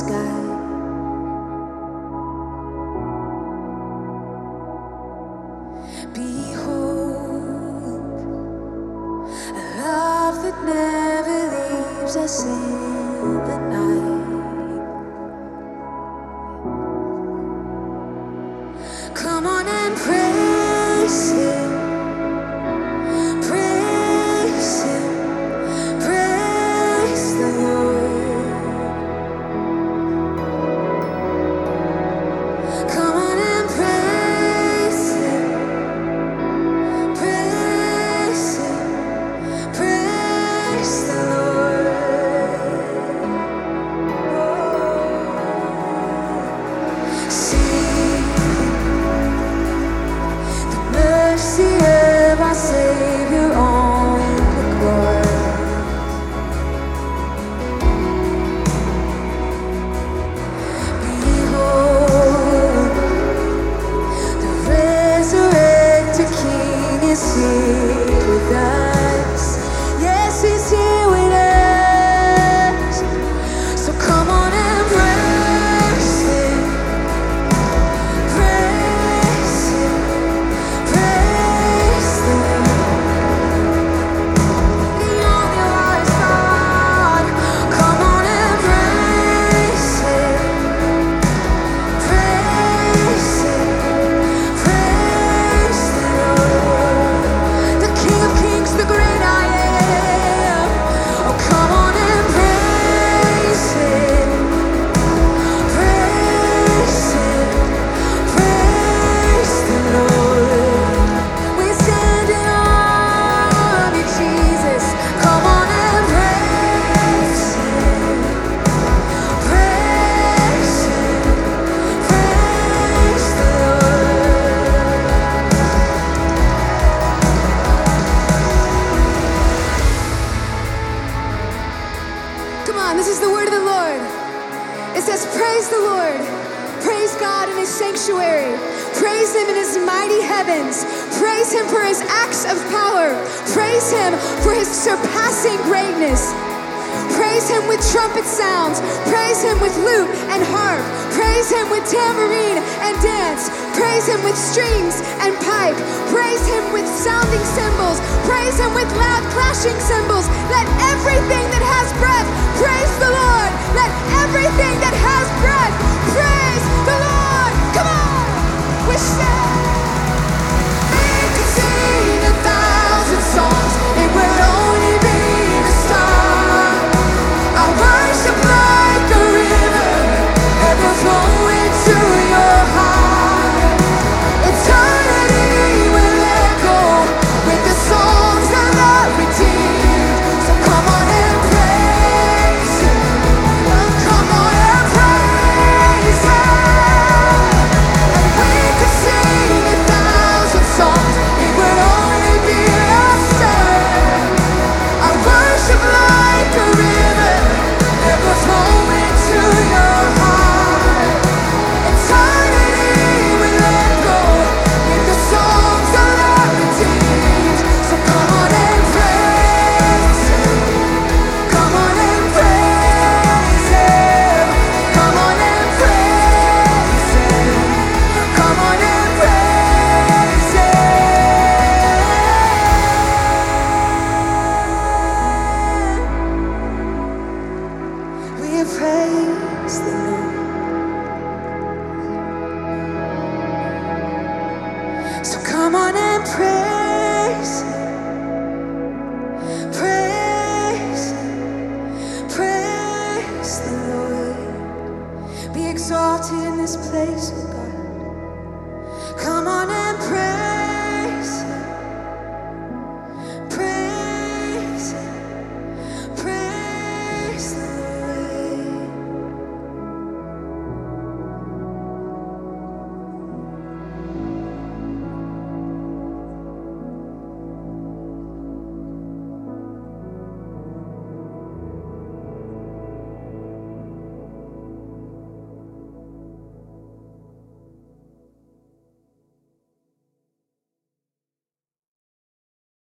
sky. Behold, a love that never leaves us in the night. Come on and praise Him, praise Him, praise the Lord. Come on and praise Him, praise Him, praise the Lord. Sing the mercy of our Savior on the cross. Behold, the resurrected King is here with us. Yes, He's here with us. So come on and praise Him, praise Him, praise the Lord. The only wise God. Come on and praise Him, praise Him, praise the Lord. The King of Kings, the great I am. Oh, come on and praise Him, praise Him, praise the Lord. We're standing on you, Jesus. Come on and praise Him, praise Him, praise the Lord. Come on, this is the word of the Lord. It says, praise the Lord. Praise God in His sanctuary. Praise Him in His mighty heavens. Praise Him for His acts of power. Praise Him for His surpassing greatness. Praise Him with trumpet sounds. Praise Him with lute and harp. Praise Him with tambourine and dance. Praise Him with strings and pipe. Praise Him with sounding cymbals. Praise Him with loud clashing cymbals. Let everything that has breath praise the Lord. Let everything that has breath praise the Lord. Come on, we stand. We could sing 1,000 songs. It would only be the start. I worship like a river, ever flowing to your heart. Eternity will echo with the songs of the redeemed. So come on and praise Him. Come on and praise Him. And we could sing 1,000 songs. It would only be a start. I worship like a river, ever flowing to your heart. Eternity will echo with the songs of the redeemed. So come on and praise Him. Come on and praise Him. Come on and praise Him. Come on and praise Him. We praise the Lord. So come on and praise Him, praise Him, praise the Lord. Be exalted in this place, oh God.